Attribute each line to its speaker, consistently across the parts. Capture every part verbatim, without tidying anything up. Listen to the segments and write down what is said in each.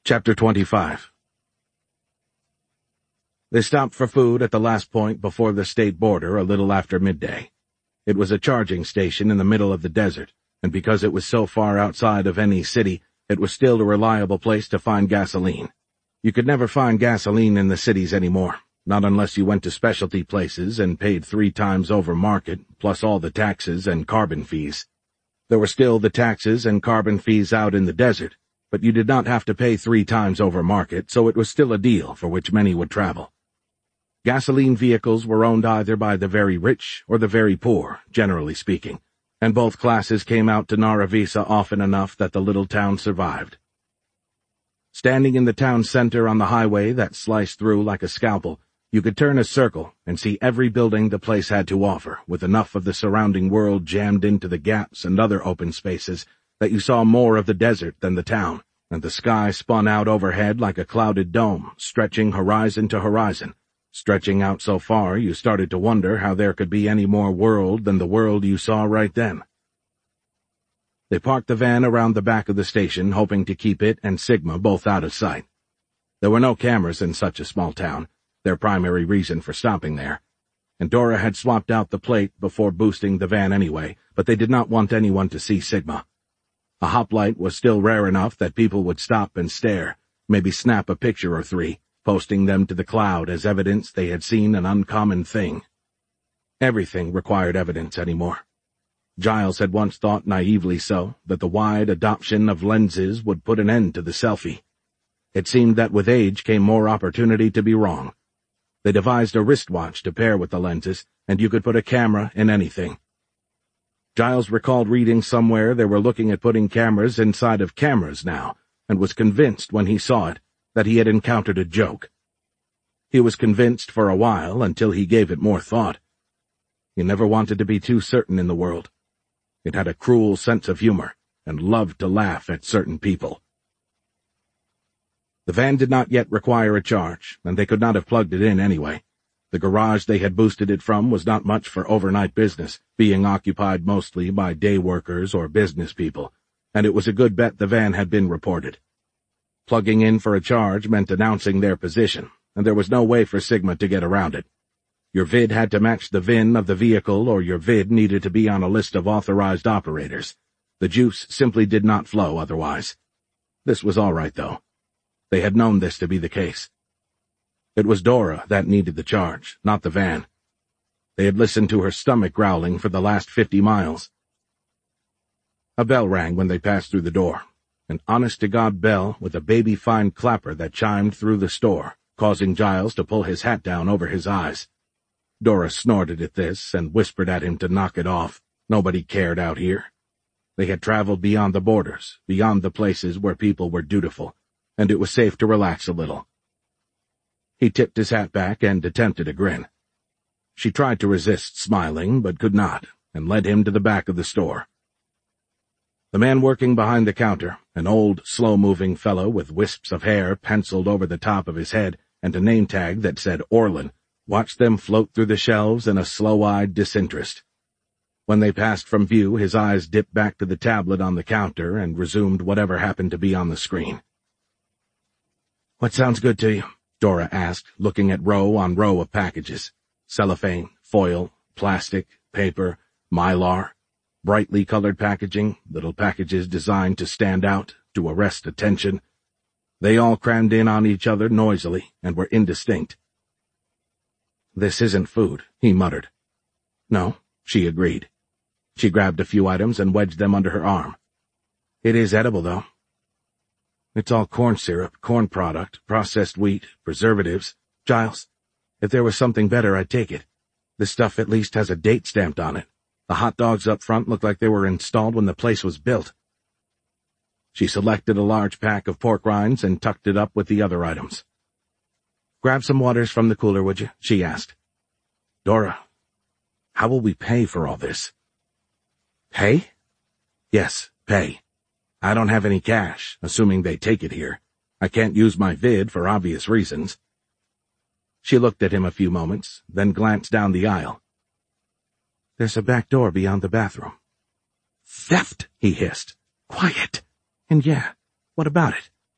Speaker 1: Chapter twenty-five. They stopped for food at the last point before the state border a little after midday. It was a charging station in the middle of the desert, and because it was so far outside of any city, it was still a reliable place to find gasoline. You could never find gasoline in the cities anymore, not unless you went to specialty places and paid three times over market, plus all the taxes and carbon fees. There were still the taxes and carbon fees out in the desert, but you did not have to pay three times over market, so it was still a deal for which many would travel. Gasoline vehicles were owned either by the very rich or the very poor, generally speaking, and both classes came out to Naravisa often enough that the little town survived. Standing in the town center on the highway that sliced through like a scalpel, you could turn a circle and see every building the place had to offer, with enough of the surrounding world jammed into the gaps and other open spaces that you saw more of the desert than the town, and the sky spun out overhead like a clouded dome, stretching horizon to horizon, stretching out so far you started to wonder how there could be any more world than the world you saw right then. They parked the van around the back of the station, hoping to keep it and Sigma both out of sight. There were no cameras in such a small town, their primary reason for stopping there, and Dora had swapped out the plate before boosting the van anyway, but they did not want anyone to see Sigma. A hoplite was still rare enough that people would stop and stare, maybe snap a picture or three, posting them to the cloud as evidence they had seen an uncommon thing. Everything required evidence anymore. Giles had once thought naively so that the wide adoption of lenses would put an end to the selfie. It seemed that with age came more opportunity to be wrong. They devised a wristwatch to pair with the lenses, and you could put a camera in anything. Giles recalled reading somewhere they were looking at putting cameras inside of cameras now, and was convinced when he saw it that he had encountered a joke. He was convinced for a while until he gave it more thought. He never wanted to be too certain in the world. It had a cruel sense of humor, and loved to laugh at certain people. The van did not yet require a charge, and they could not have plugged it in anyway. The garage they had boosted it from was not much for overnight business, being occupied mostly by day workers or business people, and it was a good bet the van had been reported. Plugging in for a charge meant announcing their position, and there was no way for Sigma to get around it. Your vid had to match the V I N of the vehicle, or your vid needed to be on a list of authorized operators. The juice simply did not flow otherwise. This was all right, though. They had known this to be the case. It was Dora that needed the charge, not the van. They had listened to her stomach growling for the last fifty miles. A bell rang when they passed through the door, an honest-to-God bell with a baby-fine clapper that chimed through the store, causing Giles to pull his hat down over his eyes. Dora snorted at this and whispered at him to knock it off. Nobody cared out here. They had traveled beyond the borders, beyond the places where people were dutiful, and it was safe to relax a little. He tipped his hat back and attempted a grin. She tried to resist smiling, but could not, and led him to the back of the store. The man working behind the counter, an old, slow-moving fellow with wisps of hair penciled over the top of his head and a name tag that said Orlin, watched them float through the shelves in a slow-eyed disinterest. When they passed from view, his eyes dipped back to the tablet on the counter and resumed whatever happened to be on the screen. "What sounds good to you?" Dora asked, looking at row on row of packages. Cellophane, foil, plastic, paper, mylar, brightly colored packaging, little packages designed to stand out, to arrest attention. They all crammed in on each other noisily and were indistinct. "This isn't food," he muttered. "No," she agreed. She grabbed a few items and wedged them under her arm. "It is edible, though. It's all corn syrup, corn product, processed wheat, preservatives. Giles, if there was something better, I'd take it. This stuff at least has a date stamped on it. The hot dogs up front look like they were installed when the place was built." She selected a large pack of pork rinds and tucked it up with the other items. "Grab some waters from the cooler, would you?" she asked. "Dora, how will we pay for all this?" "Pay?" "Yes, pay. I don't have any cash, assuming they take it here. I can't use my vid for obvious reasons." She looked at him a few moments, then glanced down the aisle. "There's a back door beyond the bathroom." "Theft!" he hissed. "Quiet! And yeah, what about it?"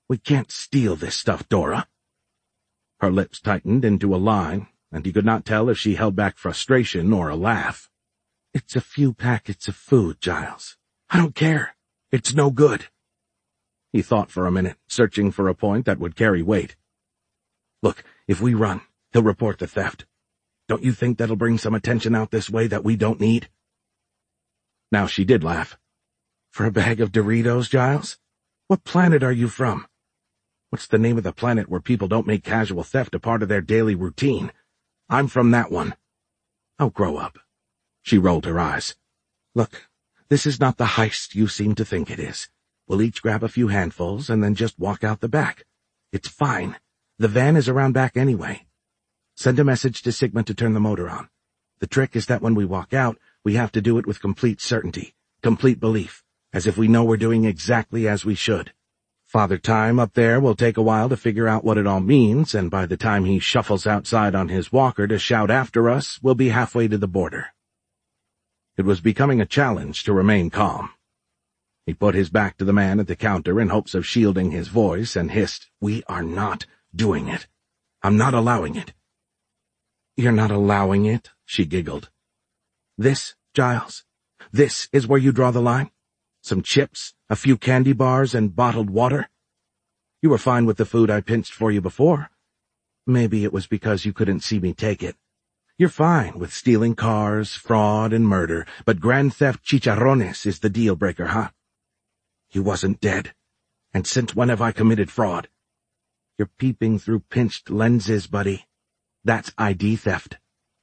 Speaker 1: We can't steal this stuff, Dora. Her lips tightened into a line, and he could not tell if she held back frustration or a laugh. It's a few packets of food, Giles. I don't care. It's no good. He thought for a minute, searching for a point that would carry weight. Look, if we run, he'll report the theft. Don't you think that'll bring some attention out this way that we don't need? Now she did laugh. For a bag of Doritos, Giles? What planet are you from? What's the name of the planet where people don't make casual theft a part of their daily routine? I'm from that one. Oh, grow up. She rolled her eyes. Look, this is not the heist you seem to think it is. We'll each grab a few handfuls and then just walk out the back. It's fine. The van is around back anyway. Send a message to Sigma to turn the motor on. The trick is that when we walk out, we have to do it with complete certainty, complete belief, as if we know we're doing exactly as we should. Father Time up there will take a while to figure out what it all means, and by the time he shuffles outside on his walker to shout after us, we'll be halfway to the border. It was becoming a challenge to remain calm. He put his back to the man at the counter in hopes of shielding his voice and hissed, We are not doing it. I'm not allowing it. You're not allowing it, she giggled. This, Giles, this is where you draw the line? Some chips, a few candy bars, and bottled water? You were fine with the food I pinched for you before. Maybe it was because you couldn't see me take it. You're fine with stealing cars, fraud, and murder, but grand theft chicharrones is the deal-breaker, huh? He wasn't dead. And since when have I committed fraud? You're peeping through pinched lenses, buddy. That's I D theft.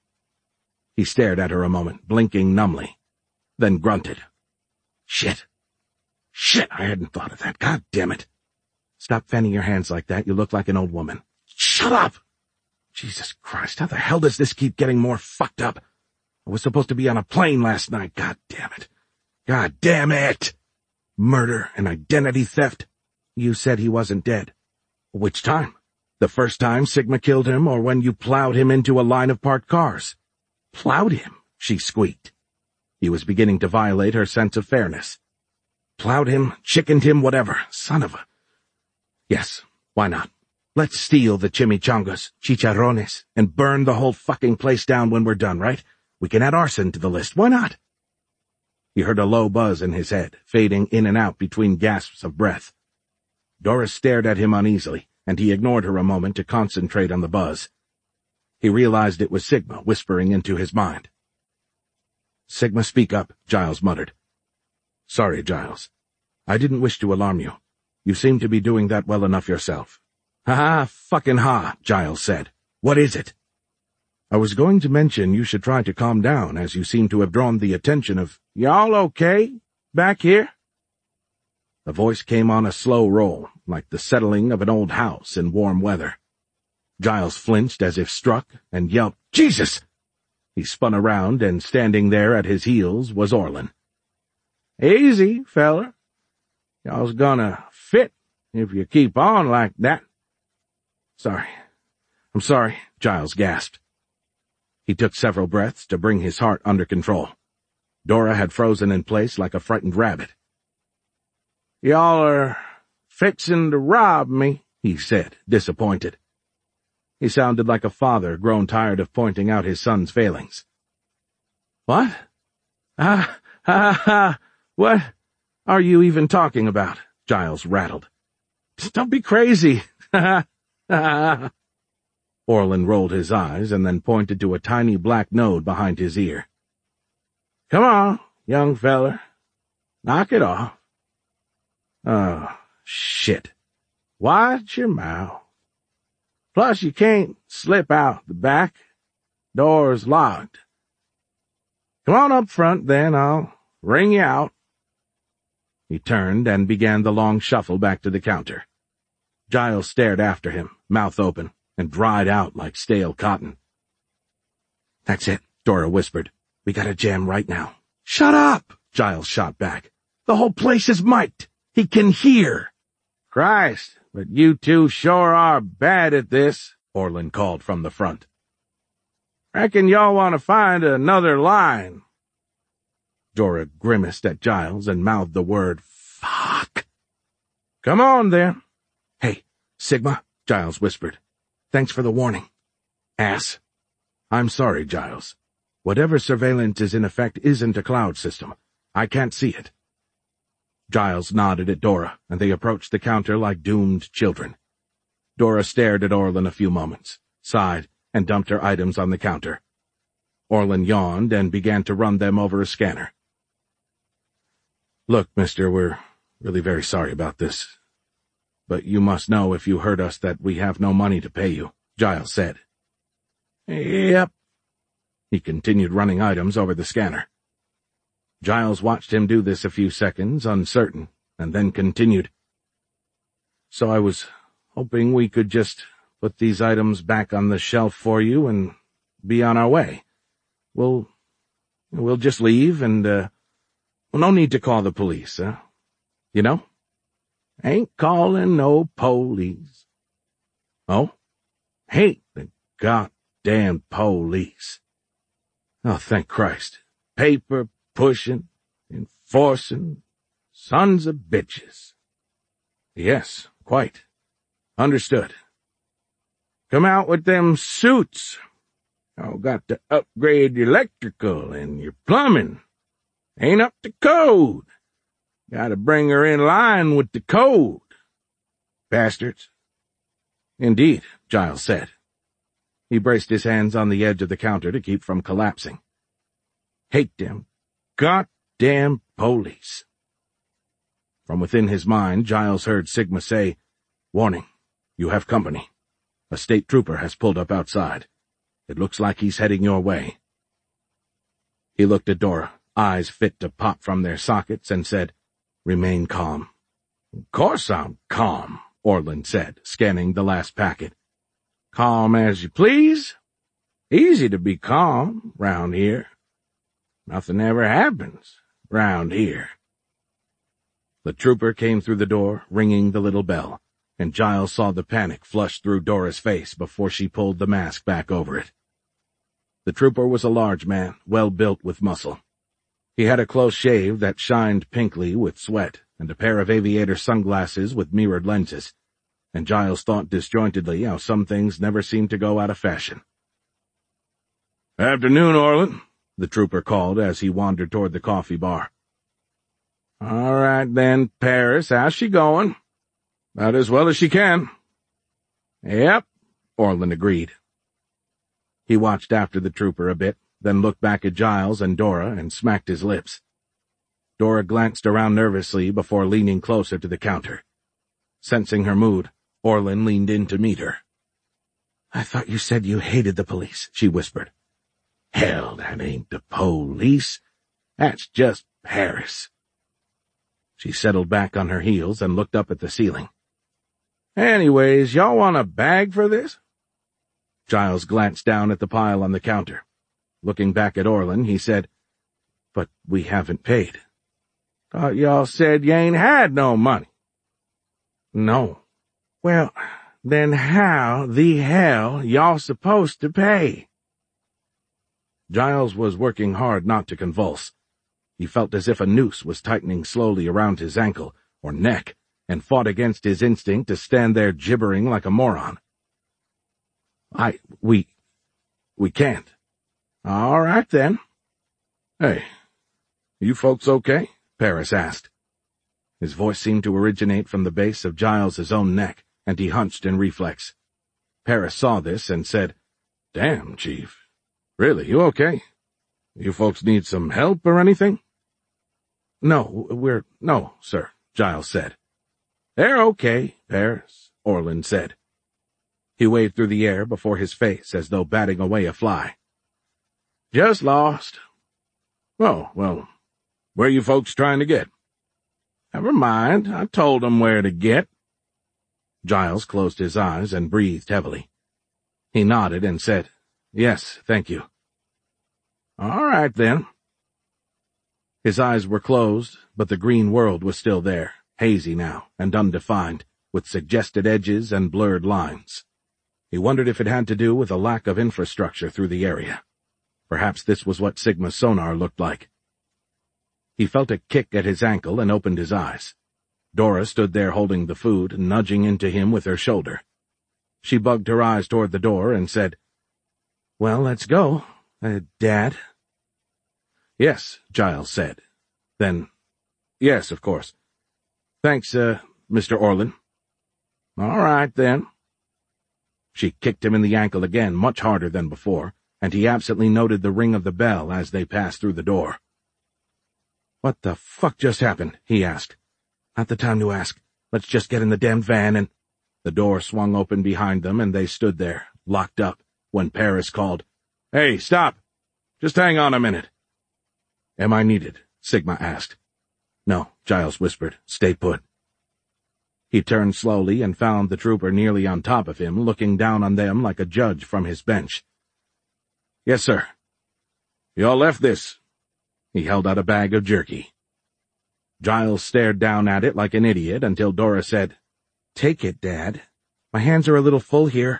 Speaker 1: He stared at her a moment, blinking numbly, then grunted. Shit. Shit, I hadn't thought of that. God damn it. Stop fanning your hands like that. You look like an old woman. Shut up! Jesus Christ, how the hell does this keep getting more fucked up? I was supposed to be on a plane last night. God damn it. God damn it! Murder and identity theft. You said he wasn't dead. Which time? The first time Sigma killed him, or when you plowed him into a line of parked cars? Plowed him, she squeaked. He was beginning to violate her sense of fairness. Plowed him, chickened him, whatever. Son of a... Yes, why not? Let's steal the chimichangas, chicharrones, and burn the whole fucking place down when we're done, right? We can add arson to the list, why not? He heard a low buzz in his head, fading in and out between gasps of breath. Doris stared at him uneasily, and he ignored her a moment to concentrate on the buzz. He realized it was Sigma whispering into his mind. Sigma, speak up, Giles muttered. Sorry, Giles. I didn't wish to alarm you. You seem to be doing that well enough yourself. Ha-ha, fucking ha, Giles said. What is it? I was going to mention you should try to calm down, as you seem to have drawn the attention of... Y'all okay? Back here? The voice came on a slow roll, like the settling of an old house in warm weather. Giles flinched as if struck, and yelped, Jesus! He spun around, and standing there at his heels was Orlin. Easy, feller. Y'all's gonna fit if you keep on like that. Sorry. I'm sorry, Giles gasped. He took several breaths to bring his heart under control. Dora had frozen in place like a frightened rabbit. Y'all are fixin' to rob me, he said, disappointed. He sounded like a father grown tired of pointing out his son's failings. What? Ah, ha, ha, what are you even talking about? Giles rattled. Don't be crazy. Ha, ha. Orlin rolled his eyes and then pointed to a tiny black node behind his ear. Come on, young feller. Knock it off. Oh, shit. Watch your mouth. Plus, you can't slip out the back. Door's locked. Come on up front, then. I'll ring you out. He turned and began the long shuffle back to the counter. Giles stared after him, mouth open, and dried out like stale cotton. That's it, Dora whispered. We gotta jam right now. Shut up, Giles shot back. The whole place is mic'd. He can hear. Christ, but you two sure are bad at this, Orlin called from the front. Reckon y'all want to find another line. Dora grimaced at Giles and mouthed the word, fuck. Come on, then. Sigma, Giles whispered. Thanks for the warning. Ass. I'm sorry, Giles. Whatever surveillance is in effect isn't a cloud system. I can't see it. Giles nodded at Dora, and they approached the counter like doomed children. Dora stared at Orlin a few moments, sighed, and dumped her items on the counter. Orlin yawned and began to run them over a scanner. Look, mister, we're really very sorry about this. But you must know if you heard us that we have no money to pay you, Giles said. Yep. He continued running items over the scanner. Giles watched him do this a few seconds, uncertain, and then continued. So I was hoping we could just put these items back on the shelf for you and be on our way. We'll, we'll just leave and, uh, well, no need to call the police, huh? You know? Ain't calling no police. Oh? Hate the goddamn police. Oh, thank Christ. Paper pushing, enforcing, sons of bitches. Yes, quite. Understood. Come out with them suits. Oh, got to upgrade your electrical and your plumbing. Ain't up to code. Gotta bring her in line with the code. Bastards. Indeed, Giles said. He braced his hands on the edge of the counter to keep from collapsing. Hate them goddamn police. From within his mind, Giles heard Sigma say, Warning, you have company. A state trooper has pulled up outside. It looks like he's heading your way. He looked at Dora, eyes fit to pop from their sockets, and said, Remain calm. Of course I'm calm, Orlin said, scanning the last packet. Calm as you please. Easy to be calm, round here. Nothing ever happens, round here. The trooper came through the door, ringing the little bell, and Giles saw the panic flush through Dora's face before she pulled the mask back over it. The trooper was a large man, well built with muscle. He had a close shave that shined pinkly with sweat, and a pair of aviator sunglasses with mirrored lenses, and Giles thought disjointedly how some things never seemed to go out of fashion. Afternoon, Orlin, the trooper called as he wandered toward the coffee bar. All right then, Paris, how's she going? About as well as she can. Yep, Orlin agreed. He watched after the trooper a bit, then looked back at Giles and Dora and smacked his lips. Dora glanced around nervously before leaning closer to the counter. Sensing her mood, Orlin leaned in to meet her. I thought you said you hated the police, she whispered. Hell, that ain't the police. That's just Paris. She settled back on her heels and looked up at the ceiling. Anyways, y'all want a bag for this? Giles glanced down at the pile on the counter. Looking back at Orlin, he said, But we haven't paid. Thought y'all said you ain't had no money. No. Well, then how the hell y'all supposed to pay? Giles was working hard not to convulse. He felt as if a noose was tightening slowly around his ankle or neck, and fought against his instinct to stand there gibbering like a moron. I, we, we can't. All right, then. Hey, you folks okay? Paris asked. His voice seemed to originate from the base of Giles's own neck, and he hunched in reflex. Paris saw this and said, Damn, Chief. Really, you okay? You folks need some help or anything? No, we're, no, sir, Giles said. They're okay, Paris, Orlin said. He waved through the air before his face as though batting away a fly. Just lost. Oh, well, where you folks trying to get? Never mind, I told them where to get. Giles closed his eyes and breathed heavily. He nodded and said, Yes, thank you. All right, then. His eyes were closed, but the green world was still there, hazy now and undefined, with suggested edges and blurred lines. He wondered if it had to do with a lack of infrastructure through the area. Perhaps this was what Sigma's sonar looked like. He felt a kick at his ankle and opened his eyes. Dora stood there holding the food, nudging into him with her shoulder. She bugged her eyes toward the door and said, "Well, let's go, uh, Dad." "Yes," Giles said. Then, "Yes, of course. Thanks, uh, Mister Orlin." "All right, then." She kicked him in the ankle again, much harder than before, and he absently noted the ring of the bell as they passed through the door. "What the fuck just happened?" he asked. "Not the time to ask. Let's just get in the damned van and—" The door swung open behind them, and they stood there, locked up, when Paris called, "Hey, stop! Just hang on a minute." "Am I needed?" Sigma asked. "No," Giles whispered. "Stay put." He turned slowly and found the trooper nearly on top of him, looking down on them like a judge from his bench. "Yes, sir." "You all left this?" He held out a bag of jerky. Giles stared down at it like an idiot until Dora said, "Take it, Dad. My hands are a little full here."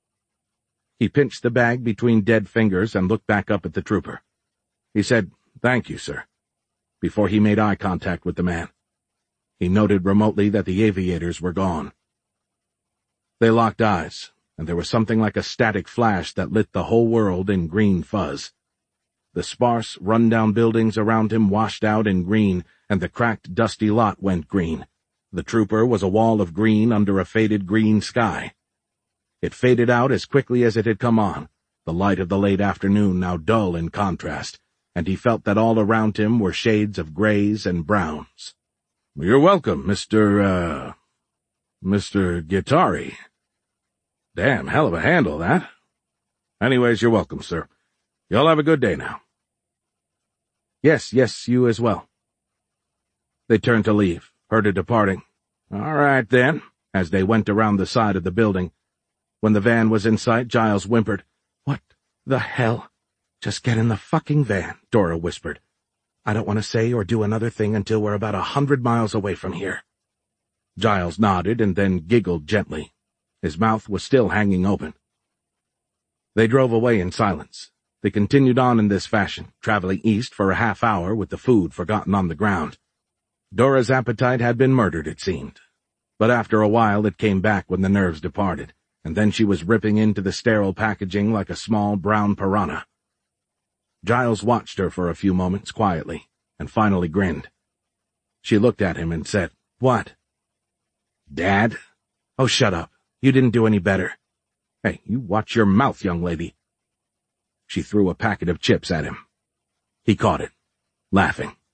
Speaker 1: He pinched the bag between dead fingers and looked back up at the trooper. He said, "Thank you, sir," before he made eye contact with the man. He noted remotely that the aviators were gone. They locked eyes, and there was something like a static flash that lit the whole world in green fuzz. The sparse, run-down buildings around him washed out in green, and the cracked, dusty lot went green. The trooper was a wall of green under a faded green sky. It faded out as quickly as it had come on, the light of the late afternoon now dull in contrast, and he felt that all around him were shades of grays and browns. "You're welcome, Mister, uh, Mister Guittari. Damn, hell of a handle, that. Anyways, you're welcome, sir. Y'all have a good day now." "Yes, yes, you as well." They turned to leave, Herta departing. "All right, then," as they went around the side of the building. When the van was in sight, Giles whimpered, "What the hell?" "Just get in the fucking van," Dora whispered. "I don't want to say or do another thing until we're about a hundred miles away from here." Giles nodded and then giggled gently. His mouth was still hanging open. They drove away in silence. They continued on in this fashion, traveling east for a half hour with the food forgotten on the ground. Dora's appetite had been murdered, it seemed. But after a while it came back when the nerves departed, and then she was ripping into the sterile packaging like a small brown piranha. Giles watched her for a few moments quietly, and finally grinned. She looked at him and said, "What?" "Dad?" "Oh, shut up. You didn't do any better." "Hey, you watch your mouth, young lady." She threw a packet of chips at him. He caught it, laughing.